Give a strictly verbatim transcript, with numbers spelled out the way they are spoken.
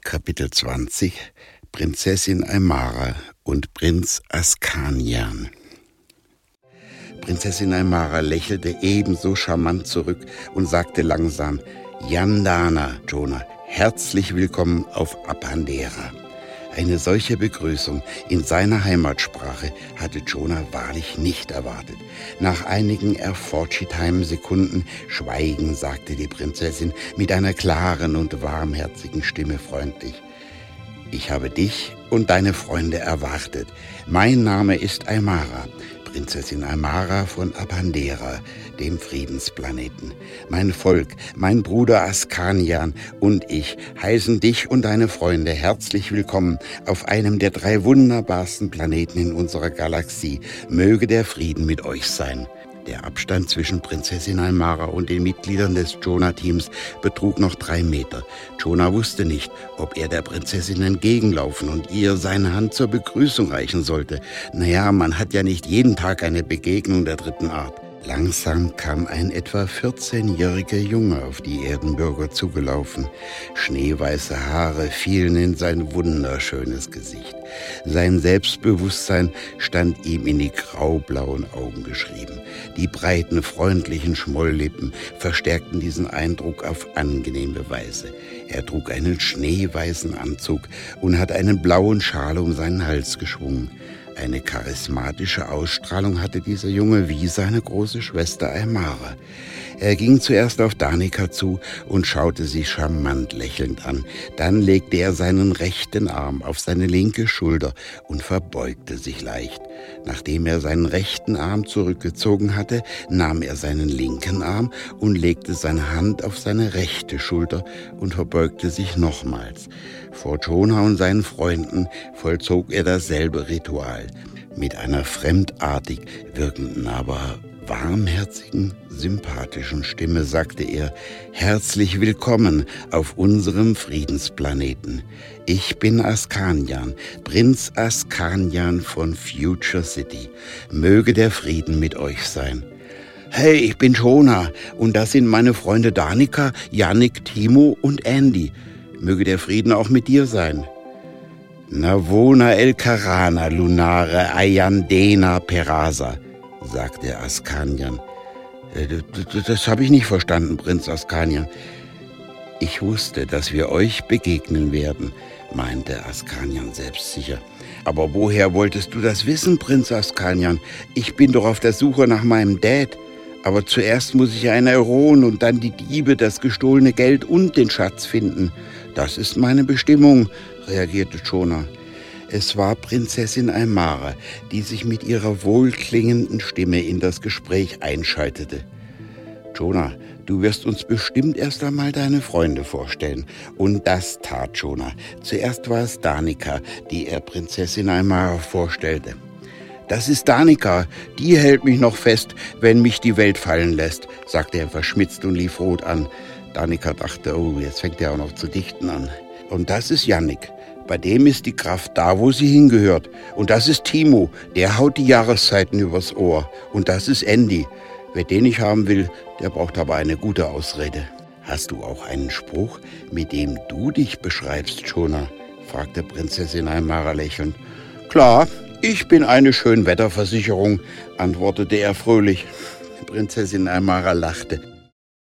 Kapitel zwanzig Prinzessin Aimara und Prinz Ascanian. Prinzessin Aimara lächelte ebenso charmant zurück und sagte langsam: Yandana, Jonah, herzlich willkommen auf Apandera. Eine solche Begrüßung in seiner Heimatsprache hatte Jonah wahrlich nicht erwartet. Nach einigen Erforschitheimen-Sekunden Schweigen sagte die Prinzessin mit einer klaren und warmherzigen Stimme freundlich: Ich habe dich und deine Freunde erwartet. Mein Name ist Aimara, Prinzessin Aimara von Apandera, dem Friedensplaneten. Mein Volk, mein Bruder Ascanian und ich heißen dich und deine Freunde herzlich willkommen auf einem der drei wunderbarsten Planeten in unserer Galaxie. Möge der Frieden mit euch sein. Der Abstand zwischen Prinzessin Aimara und den Mitgliedern des Jonah-Teams betrug noch drei Meter. Jonah wusste nicht, ob er der Prinzessin entgegenlaufen und ihr seine Hand zur Begrüßung reichen sollte. Naja, man hat ja nicht jeden Tag eine Begegnung der dritten Art. Langsam kam ein etwa vierzehnjähriger Junge auf die Erdenbürger zugelaufen. Schneeweiße Haare fielen in sein wunderschönes Gesicht. Sein Selbstbewusstsein stand ihm in die graublauen Augen geschrieben. Die breiten, freundlichen Schmolllippen verstärkten diesen Eindruck auf angenehme Weise. Er trug einen schneeweißen Anzug und hat einen blauen Schal um seinen Hals geschwungen. Eine charismatische Ausstrahlung hatte dieser Junge wie seine große Schwester Aimara. Er ging zuerst auf Danica zu und schaute sie charmant lächelnd an. Dann legte er seinen rechten Arm auf seine linke Schulter und verbeugte sich leicht. Nachdem er seinen rechten Arm zurückgezogen hatte, nahm er seinen linken Arm und legte seine Hand auf seine rechte Schulter und verbeugte sich nochmals. Vor Jonah und seinen Freunden vollzog er dasselbe Ritual. Mit einer fremdartig wirkenden, aber warmherzigen, sympathischen Stimme sagte er: Herzlich willkommen auf unserem Friedensplaneten. Ich bin Ascanian, Prinz Ascanian von Future City. Möge der Frieden mit euch sein. Hey, ich bin Jonah und das sind meine Freunde Danica, Yannick, Timo und Andy. Möge der Frieden auch mit dir sein. Navona El Karana Lunare Ayandena Perasa, sagte Ascanian. Das, das habe ich nicht verstanden, Prinz Ascanian. Ich wusste, dass wir euch begegnen werden, meinte Ascanian selbstsicher. Aber woher wolltest du das wissen, Prinz Ascanian? Ich bin doch auf der Suche nach meinem Dad. Aber zuerst muss ich einen Euron und dann die Diebe, das gestohlene Geld und den Schatz finden. Das ist meine Bestimmung, reagierte Jonah. Es war Prinzessin Aimara, die sich mit ihrer wohlklingenden Stimme in das Gespräch einschaltete. Jonah, du wirst uns bestimmt erst einmal deine Freunde vorstellen. Und das tat Jonah. Zuerst war es Danica, die er Prinzessin Aimara vorstellte. Das ist Danica, die hält mich noch fest, wenn mich die Welt fallen lässt, sagte er verschmitzt und lief rot an. Danica dachte, oh, jetzt fängt er auch noch zu dichten an. Und das ist Yannick. Bei dem ist die Kraft da, wo sie hingehört. Und das ist Timo, der haut die Jahreszeiten übers Ohr. Und das ist Andy. Wer den nicht haben will, der braucht aber eine gute Ausrede. Hast du auch einen Spruch, mit dem du dich beschreibst, Jonah? Fragte Prinzessin Aimara lächelnd. Klar, ich bin eine Schönwetterversicherung, antwortete er fröhlich. Prinzessin Aimara lachte.